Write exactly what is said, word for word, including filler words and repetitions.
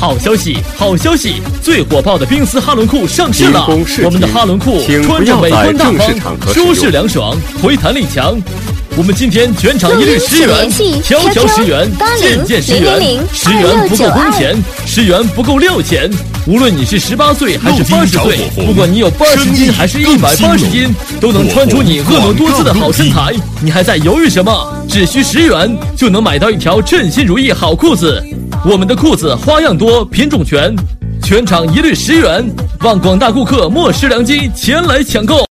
好消息，好消息！最火爆的冰丝哈伦裤上市了！我们的哈伦裤穿着美观大方，舒适凉爽，回弹力强。我们今天全场一律十元，条条十元，件件十元，十元不够工钱，十元不够料钱。无论你是十八岁还是八十岁，不管你有八十斤还是一百八十斤，都能穿出你婀娜多姿的好身材。你还在犹豫什么？只需十元就能买到一条称心如意好裤子。我们的裤子花样多，品种全，全场一律十元，望广大顾客莫失良机，前来抢购。